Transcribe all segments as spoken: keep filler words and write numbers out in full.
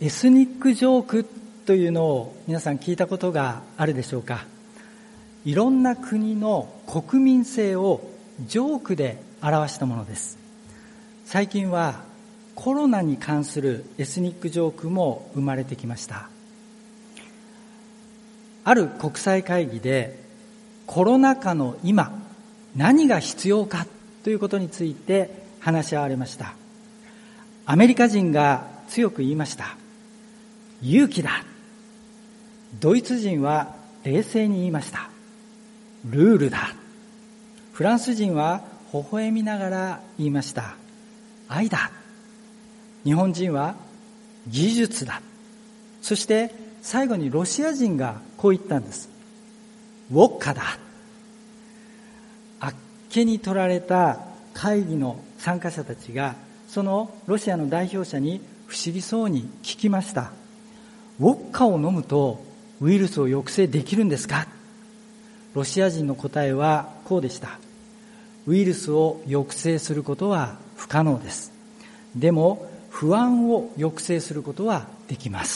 エスニックジョークというのを皆さん聞いたことがあるでしょうか。いろんな国の国民性をジョークで表したものです。最近はコロナに関するエスニックジョークも生まれてきました。ある国際会議でコロナ禍の今何が必要かということについて話し合われました。アメリカ人が強く言いました。勇気だ。ドイツ人は冷静に言いました。ルールだ。フランス人は微笑みながら言いました。愛だ。日本人は技術だ。そして最後にロシア人がこう言ったんです。ウォッカだ。あっけに取られた会議の参加者たちがそのロシアの代表者に不思議そうに聞きました。ウォッカを飲むとウイルスを抑制できるんですか？ロシア人の答えはこうでした。ウイルスを抑制することは不可能です。でも不安を抑制することはできます。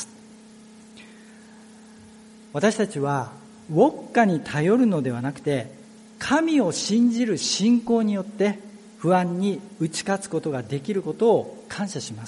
私たちはウォッカに頼るのではなくて、神を信じる信仰によって不安に打ち勝つことができることを感謝します。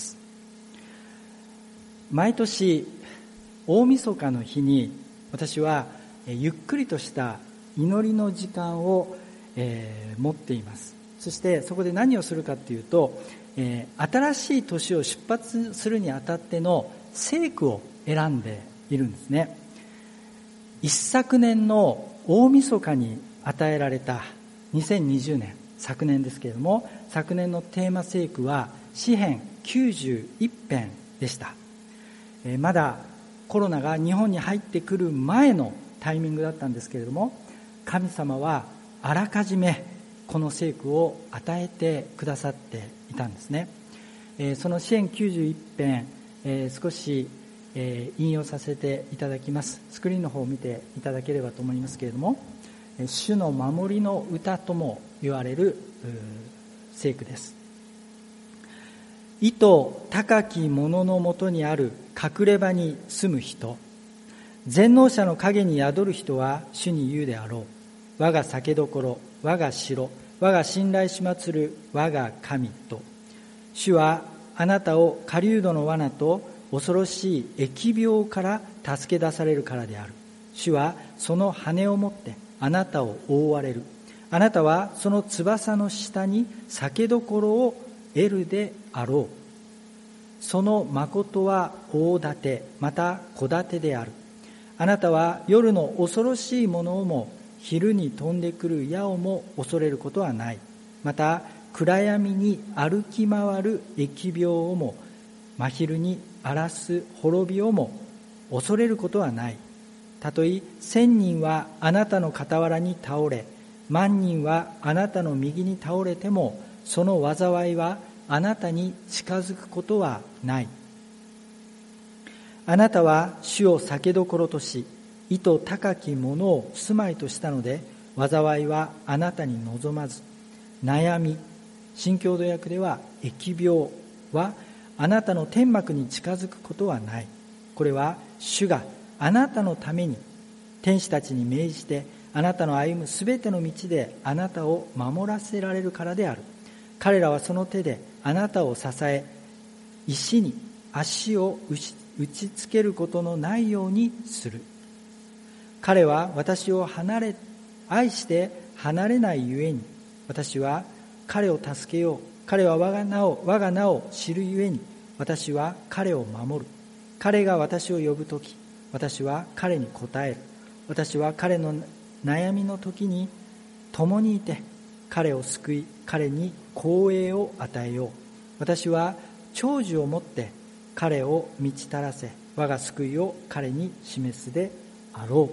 毎年大晦日の日に私はゆっくりとした祈りの時間を、えー、持っています。そしてそこで何をするかというと、えー、新しい年を出発するにあたっての聖句を選んでいるんですね。一昨年の大晦日に与えられたにせんにじゅうねん、昨年ですけれども、昨年のテーマ聖句は詩編きゅうじゅういち編でした。えー、まだコロナが日本に入ってくる前のタイミングだったんですけれども、神様はあらかじめこの聖句を与えてくださっていたんですね。えー、その詩編きゅうじゅういち編、えー、少し、えー、引用させていただきます。スクリーンの方を見ていただければと思いますけれども、主の守りの歌とも言われる聖句です。意図高き者のもとにある隠れ場に住む人、全能者の陰に宿る人は主に言うであろう。我が酒どころ、我が城、我が信頼し祀る我が神と。主はあなたを狩人の罠と恐ろしい疫病から助け出されるからである。主はその羽を持ってあなたを覆われる。あなたはその翼の下に酒どころを得るであろう。その誠は大盾、また小盾である。あなたは夜の恐ろしいものをも昼に飛んでくる矢をも恐れることはない。また暗闇に歩き回る疫病をも真昼に荒らす滅びをも恐れることはない。たとえ千人はあなたの傍らに倒れ、万人はあなたの右に倒れても、その災いはあなたに近づくことはない。あなたは主を酒どころとし、意図高きものを住まいとしたので、災いはあなたに望まず、悩み、新共同訳では疫病はあなたの天幕に近づくことはない。これは主があなたのために天使たちに命じて、あなたの歩むすべての道であなたを守らせられるからである。彼らはその手であなたを支え、石に足を打ち、打ちつけることのないようにする。彼は私を離れ、愛して離れないゆえに、私は彼を助けよう。彼は我が名を、我が名を知るゆえに、私は彼を守る。彼が私を呼ぶとき、私は彼に答える。私は彼の悩みの時に共にいて、彼を救い、彼に光栄を与えよう。私は長寿をもって彼を満ち足らせ、我が救いを彼に示すであろ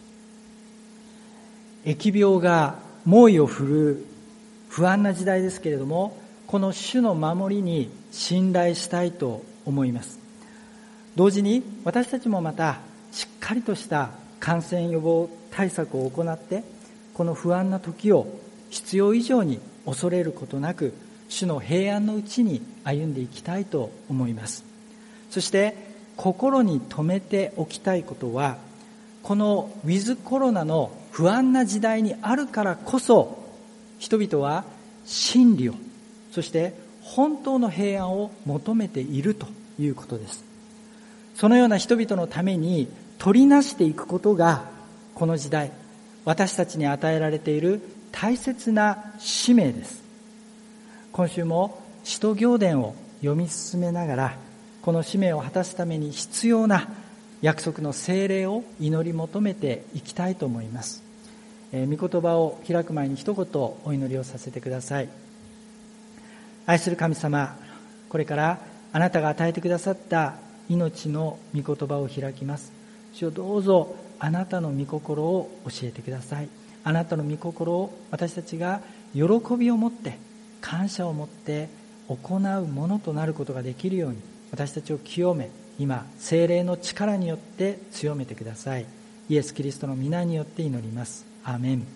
う。疫病が猛威を振るう不安な時代ですけれども、この主の守りに信頼したいと思います。同時に私たちもまたしっかりとした感染予防対策を行って、この不安な時を必要以上に恐れることなく、主の平安のうちに歩んでいきたいと思います。そして心に留めておきたいことは、このウィズコロナの不安な時代にあるからこそ、人々は真理を、そして本当の平安を求めているということです。そのような人々のために取りなしていくことが、この時代私たちに与えられている大切な使命です。今週も使徒行伝を読み進めながら、この使命を果たすために必要な約束の聖霊を祈り求めていきたいと思います。えー、御言葉を開く前に一言お祈りをさせてください。愛する神様、これからあなたが与えてくださった命の御言葉を開きます。主よ、どうぞあなたの御心を教えてください。あなたの御心を私たちが喜びを持って、感謝を持って行うものとなることができるように、私たちを清め、今聖霊の力によって強めてください。イエス・キリストの皆によって祈ります。アーメン。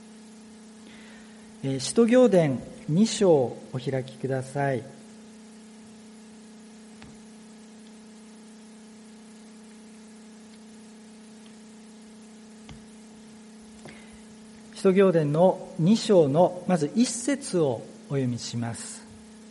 えー、使徒行伝に章をお開きください。使徒行伝のに章のまず一節をお読みします。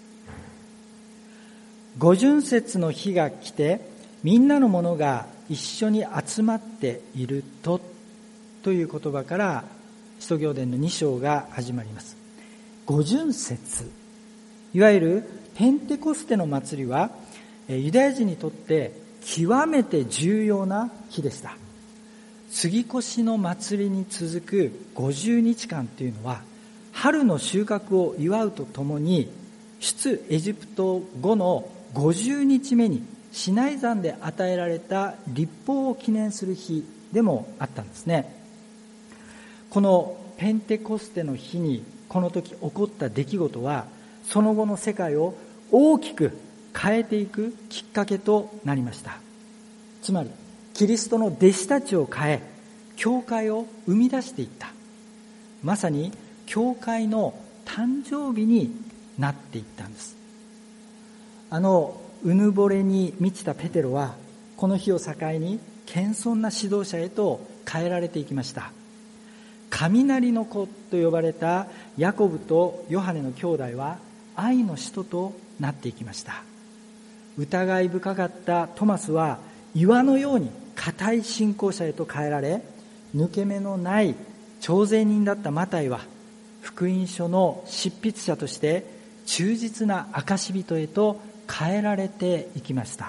五旬節の日が来て、みんなの者が一緒に集まっていると、という言葉から使徒行伝のに章が始まります。五旬節、いわゆるペンテコステの祭りはユダヤ人にとって極めて重要な日でした。杉越の祭りに続くごじゅうにちかんというのは、春の収穫を祝うとともに、出エジプト後のごじゅうにちめにシナイ山で与えられた律法を記念する日でもあったんですね。このペンテコステの日にこの時起こった出来事は、その後の世界を大きく変えていくきっかけとなりました。つまりキリストの弟子たちを変え、教会を生み出していった、まさに教会の誕生日になっていったんです。あのうぬぼれに満ちたペテロは、この日を境に謙遜な指導者へと変えられていきました。雷の子と呼ばれたヤコブとヨハネの兄弟は愛の使徒となっていきました。疑い深かったトマスは岩のように固い信仰者へと変えられ、抜け目のない徴税人だったマタイは福音書の執筆者として忠実な証人へと変えられていきました。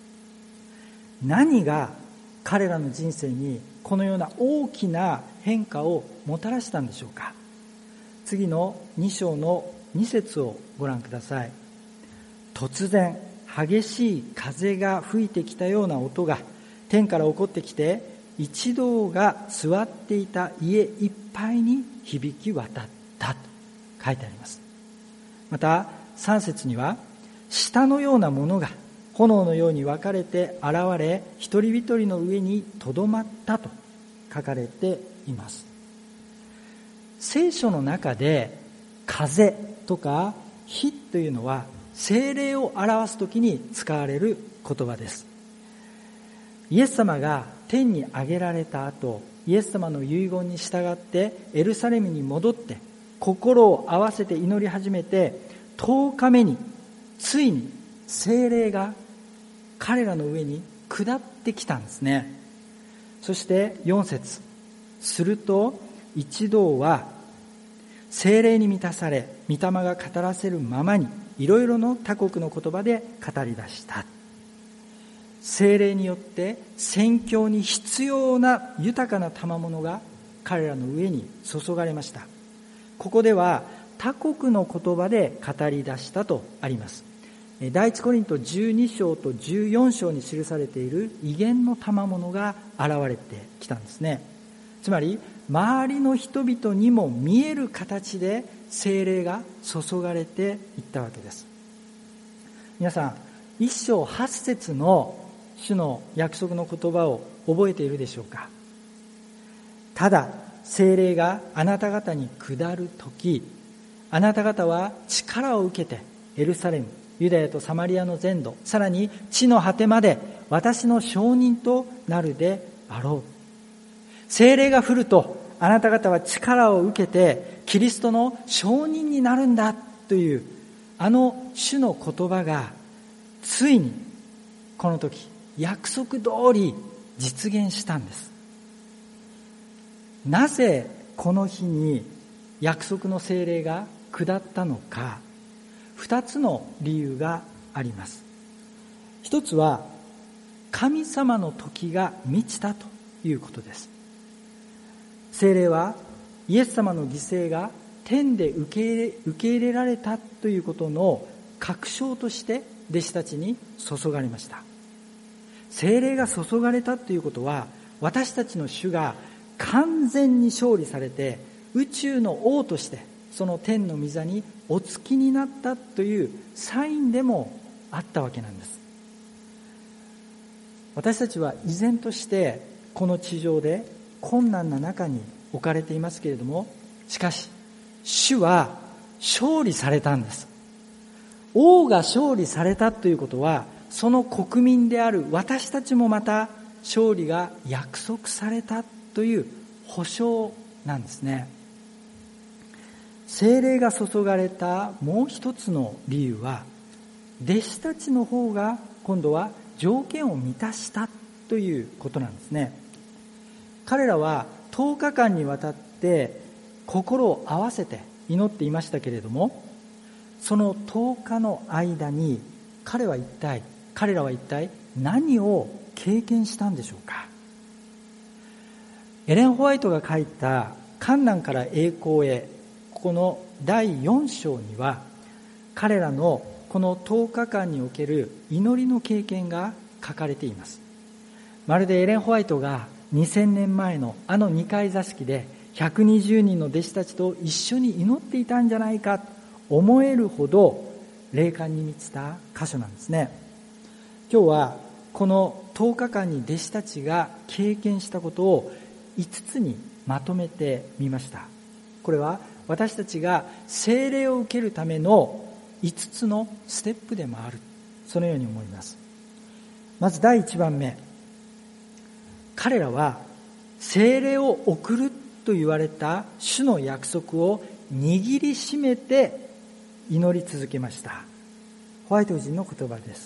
何が彼らの人生にこのような大きな変化をもたらしたんでしょうか。次のに章のに節をご覧ください。突然激しい風が吹いてきたような音が天から起こってきて、一同が座っていた家いっぱいに響き渡ったと書いてあります。またさん節には、舌のようなものが炎のように分かれて現れ、一人一人の上にとどまったと書かれています。聖書の中で風とか火というのは聖霊を表すときに使われる言葉です。イエス様が天に上げられた後、イエス様の遺言に従ってエルサレムに戻って心を合わせて祈り始めてとおかめに、ついに聖霊が彼らの上に下ってきたんですね。そしてよん節、すると一同は聖霊に満たされ、御霊が語らせるままにいろいろの他国の言葉で語り出した。聖霊によって宣教に必要な豊かな賜物が彼らの上に注がれました。ここでは他国の言葉で語り出したとあります。第一コリントじゅうに章とじゅうよん章に記されている異言の賜物が現れてきたんですね。つまり周りの人々にも見える形で聖霊が注がれていったわけです。皆さん、一章八節の主の約束の言葉を覚えているでしょうか。ただ聖霊があなた方に下るとき、あなた方は力を受けてエルサレム、 ユダヤとサマリアの全土、さらに地の果てまで私の証人となるであろう。聖霊が降るとあなた方は力を受けてキリストの証人になるんだというあの主の言葉がついにこの時約束通り実現したんです。なぜこの日に約束の聖霊が下ったのか、二つの理由があります。一つは神様の時が満ちたということです。聖霊はイエス様の犠牲が天で受け入れ、受け入れられたということの確証として弟子たちに注がれました。聖霊が注がれたということは、私たちの主が完全に勝利されて宇宙の王としてその天の御座にお付きになったというサインでもあったわけなんです。私たちは依然としてこの地上で困難な中に置かれていますけれども、しかし主は勝利されたんです。王が勝利されたということは、その国民である私たちもまた勝利が約束されたという保証なんですね。聖霊が注がれたもう一つの理由は、弟子たちの方が今度は条件を満たしたということなんですね。彼らはとおかかんにわたって心を合わせて祈っていましたけれども、そのとおかの間に彼は一体彼らは一体何を経験したんでしょうか。エレン・ホワイトが書いた患難から栄光へ、ここのだいよん章には彼らのこのとおかかんにおける祈りの経験が書かれています。まるでエレン・ホワイトがにせんねんまえのあの二階座敷でひゃくにじゅうにんの弟子たちと一緒に祈っていたんじゃないかと思えるほど霊感に満ちた箇所なんですね。今日はこのとおかかんに弟子たちが経験したことをいつつにまとめてみました。これは私たちが聖霊を受けるためのいつつのステップでもある、そのように思います。まずだいいちばんめ、彼らは聖霊を送ると言われた主の約束を握りしめて祈り続けました。ホワイト夫人の言葉です。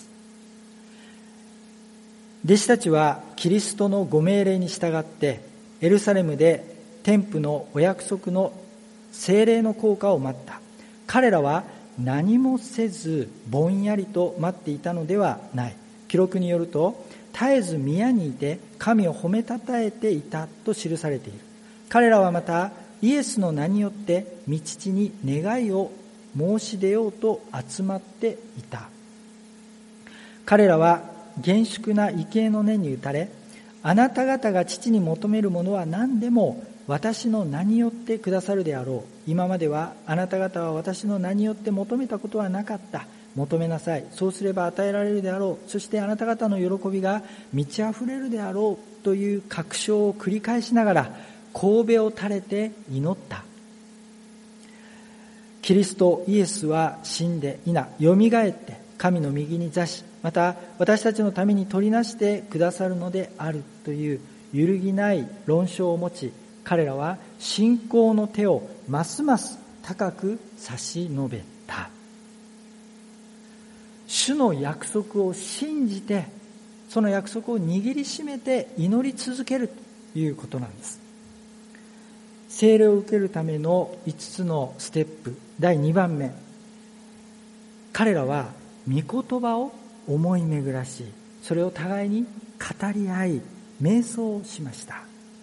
弟子たちはキリストのご命令に従ってエルサレムで天父のお約束の聖霊の効果を待った。彼らは何もせずぼんやりと待っていたのではない。記録によると、絶えず宮にいて神を褒めたたえていたと記されている。彼らはまたイエスの名によって御父に願いを申し出ようと集まっていた。彼らは厳粛な畏敬の念に打たれ、あなた方が父に求めるものは何でも私の名によってくださるであろう。今まではあなた方は私の名によって求めたことはなかった。求めなさい。そうすれば与えられるであろう。そしてあなた方の喜びが満ち溢れるであろうという確証を繰り返しながら頭を垂れて祈った。キリストイエスは死んでいな、よみがえって神の右に座し、また私たちのために取りなしてくださるのであるという揺るぎない論証を持ち、彼らは信仰の手をますます高く差し伸べた。主の約束を信じて、その約束を握りしめて祈り続けるということなんです。聖霊を受けるためのいつつのステップ、だいにばんめ、彼らは御言葉を思い巡らし、それを互いに語り合い瞑想しました。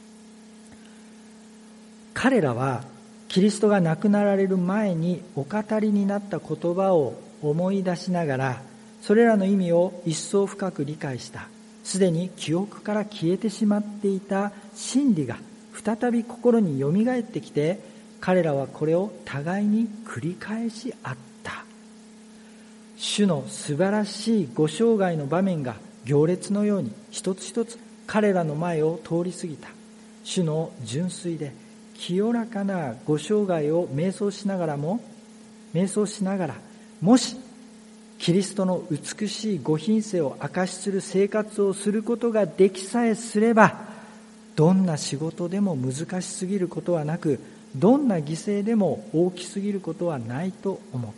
彼らはキリストが亡くなられる前にお語りになった言葉を思い出しながら、それらの意味を一層深く理解した。すでに記憶から消えてしまっていた真理が再び心によみがえってきて、彼らはこれを互いに繰り返し合った。主の素晴らしいご生涯の場面が行列のように一つ一つ彼らの前を通り過ぎた。主の純粋で清らかなご生涯を瞑想しながらも、瞑想しながら、もしキリストの美しいご品性を証しする生活をすることができさえすれば、どんな仕事でも難しすぎることはなく、どんな犠牲でも大きすぎることはないと思った。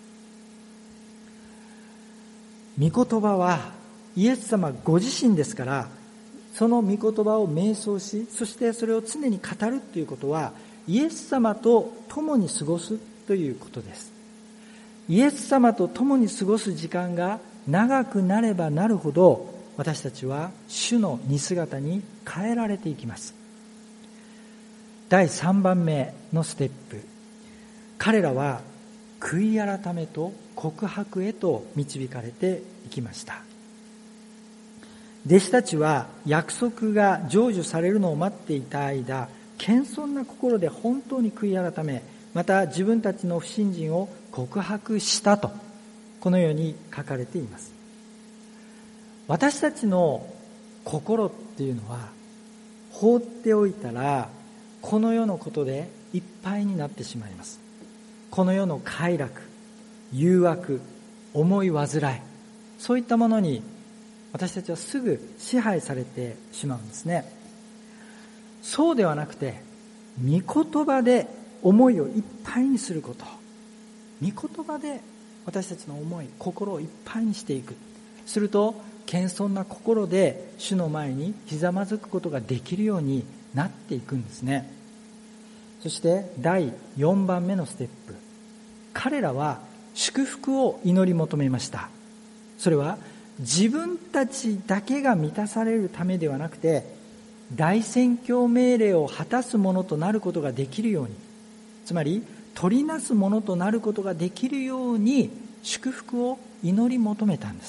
御言葉はイエス様ご自身ですから、その御言葉を瞑想し、そしてそれを常に語るということは、イエス様と共に過ごすということです。イエス様と共に過ごす時間が長くなればなるほど、私たちは主の似姿に変えられていきます。だいさんばんめのステップ、彼らは悔い改めと告白へと導かれていきました。弟子たちは約束が成就されるのを待っていた間、謙遜な心で本当に悔い改め、また自分たちの不信心を告白したと、このように書かれています。私たちの心っていうのは、放っておいたらこの世のことでいっぱいになってしまいます。この世の快楽、誘惑、思い煩い、そういったものに私たちはすぐ支配されてしまうんですね。そうではなくて、御言葉で思いをいっぱいにすること、御言葉で私たちの思い、心をいっぱいにしていく。すると謙遜な心で主の前にひざまずくことができるようになっていくんですね。そしてだいよんばんめのステップ、彼らは祝福を祈り求めました。それは自分たちだけが満たされるためではなくて、大宣教命令を果たすものとなることができるように、つまり取りなすものとなることができるように祝福を祈り求めたんです。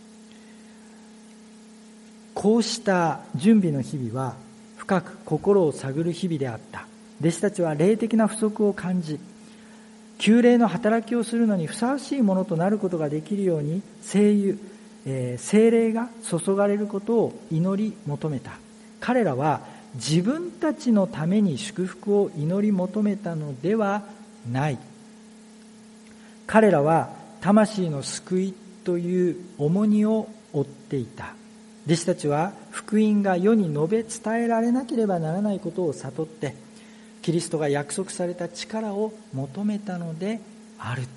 こうした準備の日々は深く心を探る日々であった。弟子たちは霊的な不足を感じ、救霊の働きをするのにふさわしいものとなることができるように聖油、えー、聖霊が注がれることを祈り求めた。彼らは自分たちのために祝福を祈り求めたのではない。彼らは魂の救いという重荷を負っていた。弟子たちは福音が世に述べ伝えられなければならないことを悟って、キリストが約束された力を求めたのである。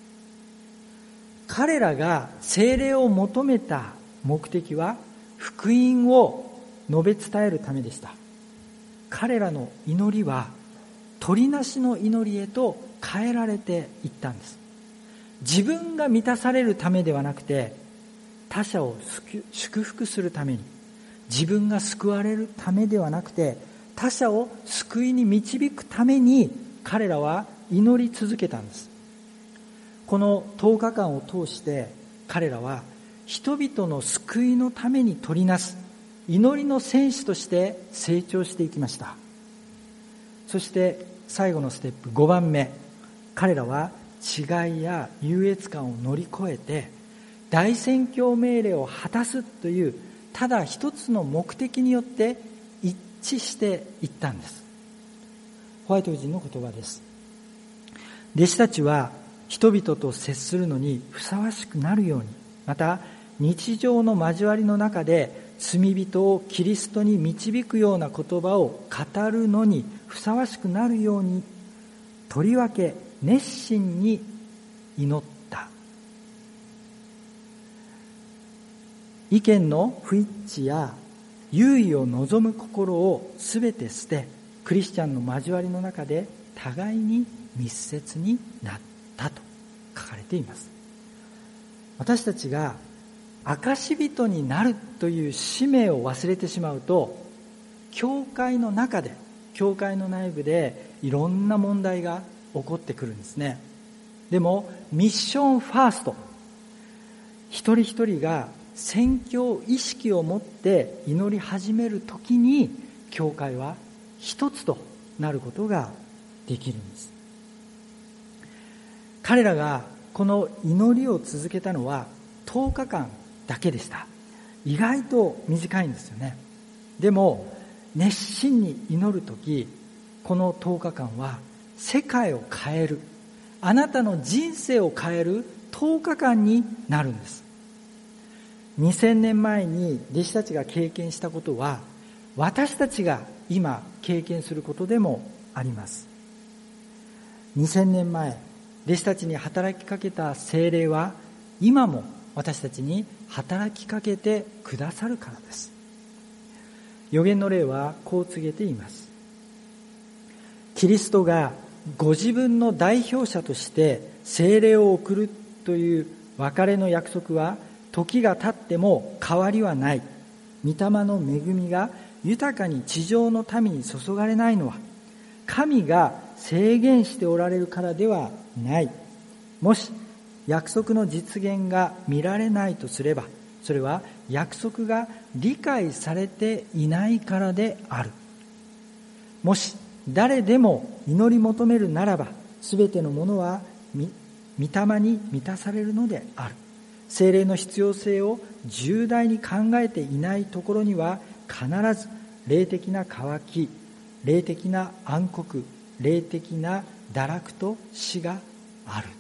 彼らが聖霊を求めた目的は福音を述べ伝えるためでした。彼らの祈りは取りなしの祈りへと変えられていったんです。自分が満たされるためではなくて、他者を祝福するために、自分が救われるためではなくて、他者を救いに導くために彼らは祈り続けたんです。このとおかかんを通して彼らは人々の救いのために取りなす祈りの戦士として成長していきました。そして最後のステップごばんめ、彼らは違いや優越感を乗り越えて大宣教命令を果たすというただ一つの目的によって一致していったんです。ホワイト夫人の言葉です。弟子たちは人々と接するのにふさわしくなるように、また日常の交わりの中で罪人をキリストに導くような言葉を語るのにふさわしくなるように、とりわけ熱心に祈った。意見の不一致や優位を望む心をすべて捨て、クリスチャンの交わりの中で互いに密接になったと書かれています。私たちが証人になるという使命を忘れてしまうと、教会の中で、教会の内部でいろんな問題が起こってくるんですね。でもミッションファースト、一人一人が宣教意識を持って祈り始めるときに、教会は一つとなることができるんです。彼らがこの祈りを続けたのはとおかかんだけでした。意外と短いんですよね。でも熱心に祈るとき、このとおかかんは世界を変える、あなたの人生を変えるとおかかんになるんです。にせんねんまえに弟子たちが経験したことは、私たちが今経験することでもあります。にせんねんまえ、弟子たちに働きかけた聖霊は、今も私たちに働きかけてくださるからです。預言の霊はこう告げています。キリストがご自分の代表者として聖霊を送るという別れの約束は、時が経っても変わりはない。御霊の恵みが豊かに地上の民に注がれないのは、神が制限しておられるからではない。もし約束の実現が見られないとすれば、それは約束が理解されていないからである。もし誰でも祈り求めるならば、すべてのものは御霊に満たされるのである。聖霊の必要性を重大に考えていないところには、必ず霊的な渇き、霊的な暗黒、霊的な堕落と死がある。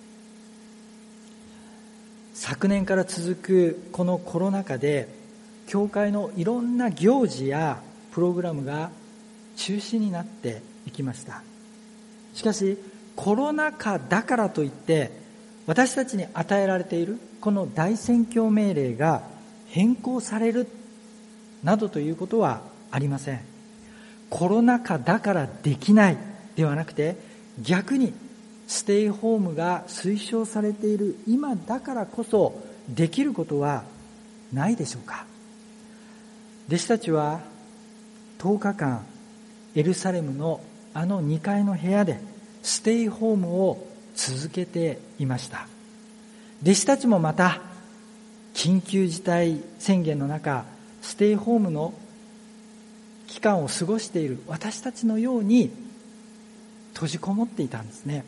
昨年から続くこのコロナ禍で、教会のいろんな行事やプログラムが中止になっていきました。しかしコロナ禍だからといって私たちに与えられているこの大宣教命令が変更されるなどということはありません。コロナ禍だからできないではなくて、逆にステイホームが推奨されている今だからこそできることはないでしょうか。弟子たちはとおかかんエルサレムのあのにかいの部屋でステイホームを続けていました。弟子たちもまた緊急事態宣言の中、ステイホームの期間を過ごしている私たちのように閉じこもっていたんですね。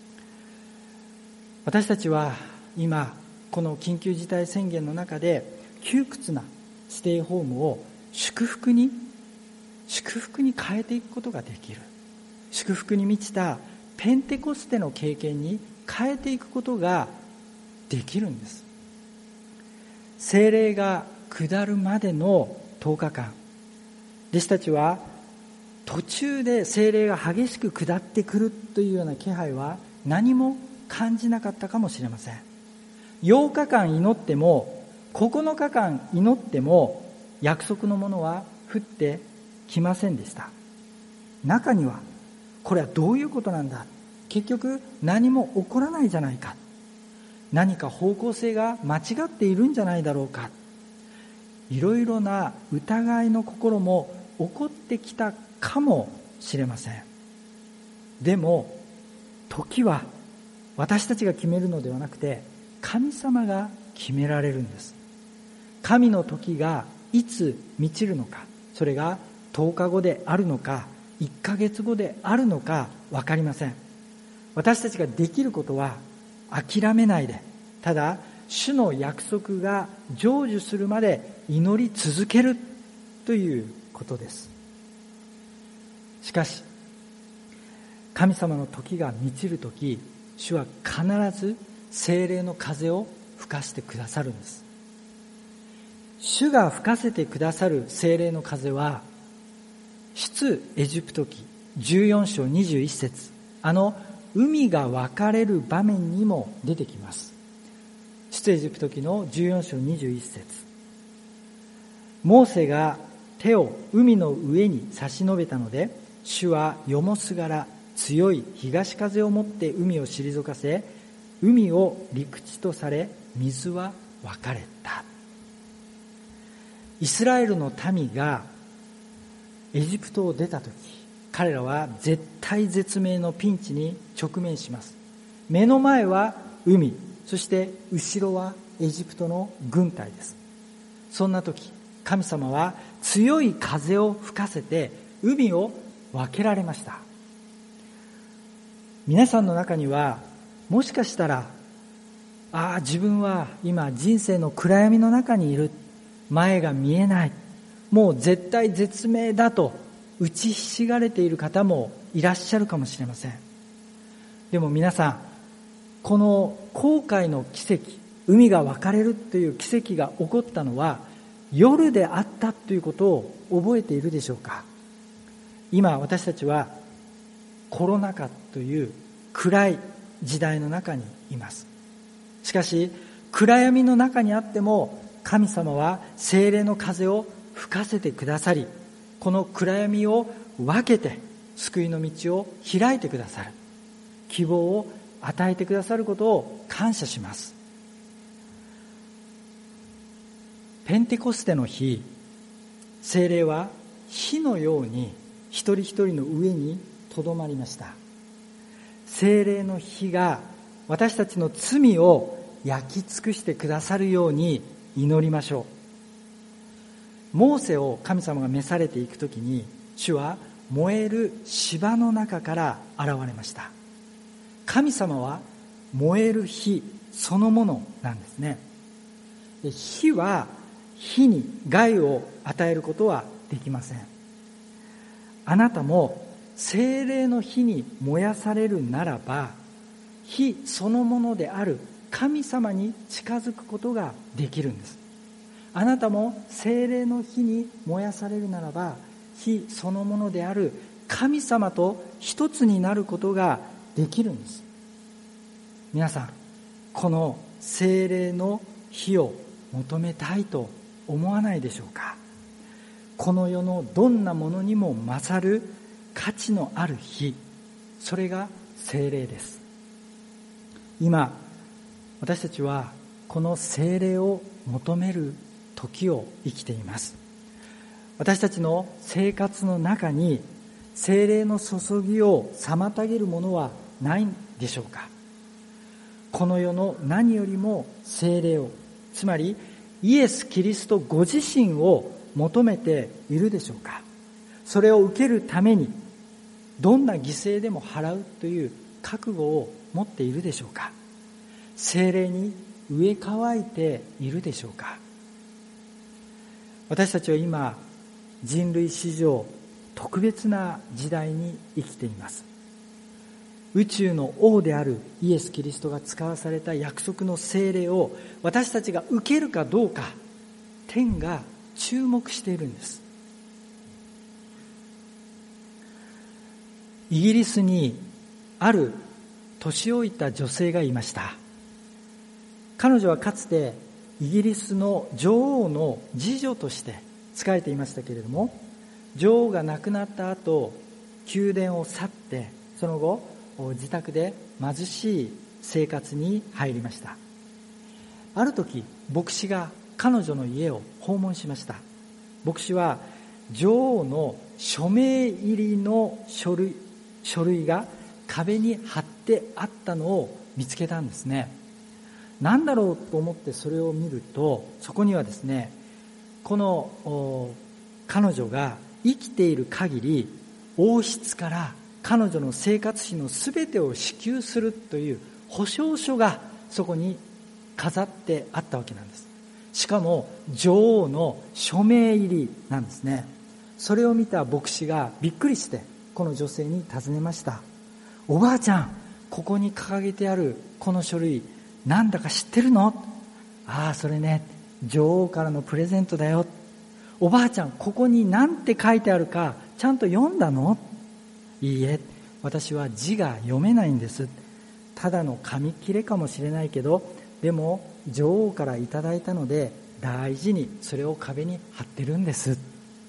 私たちは今この緊急事態宣言の中で窮屈なステイホームを祝福に祝福に変えていくことができる。祝福に満ちたペンテコステの経験に変えていくことができるんです。聖霊が下るまでのとおかかん、弟子たちは途中で聖霊が激しく下ってくるというような気配は何も感じなかったかもしれません。ようかかん祈ってもここのかかん祈っても約束のものは降ってきませんでした。中にはこれはどういうことなんだ、結局何も起こらないじゃないか、何か方向性が間違っているんじゃないだろうか、いろいろな疑いの心も起こってきたかもしれません。でも時は私たちが決めるのではなくて神様が決められるんです。神の時がいつ満ちるのか、それがとおかごであるのかいっかげつごであるのか分かりません。私たちができることは諦めないで、ただ主の約束が成就するまで祈り続けるということです。しかし神様の時が満ちるとき、主は必ず聖霊の風を吹かしてくださるんです。主が吹かせてくださる聖霊の風は出エジプト記じゅうよんしょうにじゅういっせつ、あの海が分かれる場面にも出てきます。出エジプト記のじゅうよんしょうにじゅういっせつ、モーセが手を海の上に差し伸べたので、主はよもすがら強い東風をもって海を退かせ、海を陸地とされ水は分かれた。イスラエルの民がエジプトを出たとき、彼らは絶体絶命のピンチに直面します。目の前は海、そして後ろはエジプトの軍隊です。そんな時、神様は強い風を吹かせて海を分けられました。皆さんの中にはもしかしたら、ああ自分は今人生の暗闇の中にいる、前が見えない、もう絶対絶命だと打ちひしがれている方もいらっしゃるかもしれません。でも皆さん、 この航海の奇跡、海が分かれるという奇跡が起こったのは夜であったということを覚えているでしょうか。今私たちはコロナ禍という暗い時代の中にいます。しかし暗闇の中にあっても神様は聖霊の風を吹かせてくださり、この暗闇を分けて救いの道を開いてくださる、希望を与えてくださることを感謝します。ペンテコステの日、聖霊は火のように一人一人の上にとどまりました。聖霊の火が私たちの罪を焼き尽くしてくださるように祈りましょう。モーセを神様が召されていくときに、主は燃える芝の中から現れました。神様は燃える火そのものなんですね。で、火は火に害を与えることはできません。あなたも聖霊の火に燃やされるならば、火そのものである神様に近づくことができるんです。あなたも聖霊の火に燃やされるならば、火そのものである神様と一つになることができるんです。皆さん、この聖霊の火を求めたいと思わないでしょうか。この世のどんなものにも勝る価値のある火、それが聖霊です。今私たちはこの聖霊を求める時を生きています。私たちの生活の中に聖霊の注ぎを妨げるものはないんでしょうか。この世の何よりも聖霊を、つまりイエス・キリストご自身を求めているでしょうか。それを受けるためにどんな犠牲でも払うという覚悟を持っているでしょうか。聖霊に植え替えているでしょうか。私たちは今人類史上特別な時代に生きています。宇宙の王であるイエス・キリストが使わされた約束の聖霊を私たちが受けるかどうか、天が注目しているんです。イギリスにある年老いた女性がいました。彼女はかつてイギリスの女王の次女として仕えていましたけれども、女王が亡くなった後、宮殿を去ってその後自宅で貧しい生活に入りました。ある時、牧師が彼女の家を訪問しました。牧師は女王の署名入りの書類、書類が壁に貼ってあったのを見つけたんですね。何だろうと思ってそれを見ると、そこにはですね、この彼女が生きている限り王室から彼女の生活費のすべてを支給するという保証書がそこに飾ってあったわけなんです。しかも女王の署名入りなんですね。それを見た牧師がびっくりしてこの女性に尋ねました。おばあちゃん、ここに掲げてあるこの書類なんだか知ってるの？ああ、それね、女王からのプレゼントだよ。おばあちゃん、ここに何て書いてあるかちゃんと読んだの？いいえ、私は字が読めないんです。ただの紙切れかもしれないけど、でも女王からいただいたので大事にそれを壁に貼ってるんです。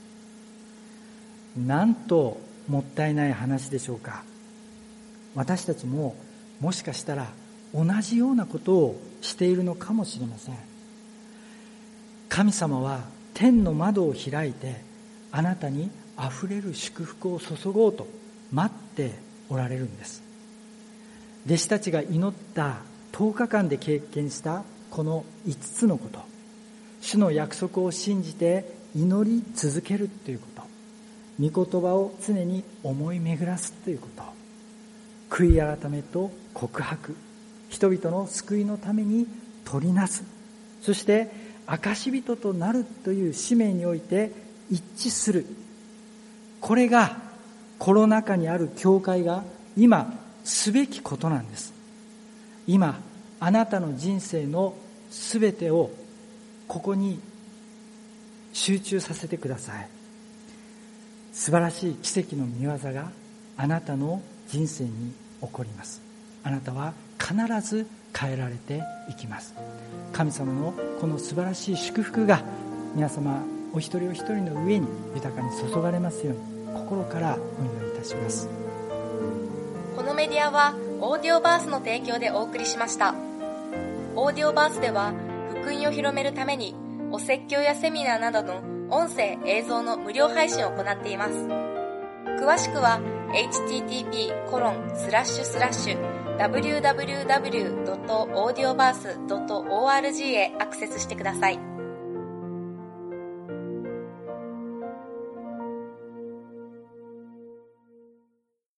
なんともったいない話でしょうか。私たちももしかしたら同じようなことをしているのかもしれません。神様は天の窓を開いてあなたにあふれる祝福を注ごうと待っておられるんです。弟子たちが祈ったとおかかんで経験したこのいつつのこと、主の約束を信じて祈り続けるということ、御言葉を常に思い巡らすということ、悔い改めと告白、人々の救いのために取りなす、そして証人となるという使命において一致する。これがコロナ禍にある教会が今すべきことなんです。 今あなたの人生のすべてをここに集中させてください。素晴らしい奇跡の御業があなたの人生に起こります。あなたは必ず変えられていきます。神様のこの素晴らしい祝福が皆様お一人お一人の上に豊かに注がれますように心からお祈りいたします。 このメディアはオーディオバースの提供でお送りしました。オーディオバースでは福音を広めるためにお説教やセミナーなどの音声映像の無料配信を行っています。詳しくは エイチティーティーピーコロンスラッシュスラッシュダブリューダブリューダブリュードットオーディオバースドットオーアールジー へアクセスしてください。